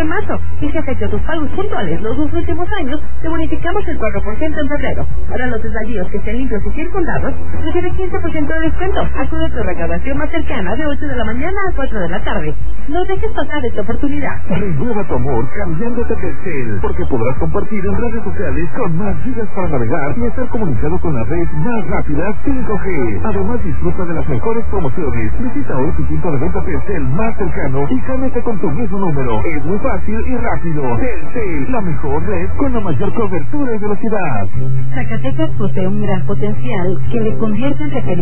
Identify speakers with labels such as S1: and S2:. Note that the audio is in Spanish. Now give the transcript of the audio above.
S1: en marzo. Y si has hecho tus pagos puntuales los 2 últimos años, te bonificamos el 4% en febrero. Para los desvíos que estén limpios y circundados, recibe 15% de descuento. Acude a tu recaudación más cercana de 8 de la mañana a 4 de la tarde. No dejes pasar esta oportunidad.
S2: Renueva tu amor cambiándote a Telcel, porque podrás compartir en redes sociales con más gigas para navegar y estar comunicado con la red más rápida 5G. Además, disfruta de las mejores promociones. Visita hoy tu punto de venta Telcel más cercano y cámbiate con tu mismo número. Es muy fácil y rápido. Telcel, la mejor red con la mayor cobertura y velocidad.
S3: Zacatecas posee un gran potencial que le convierte en referencia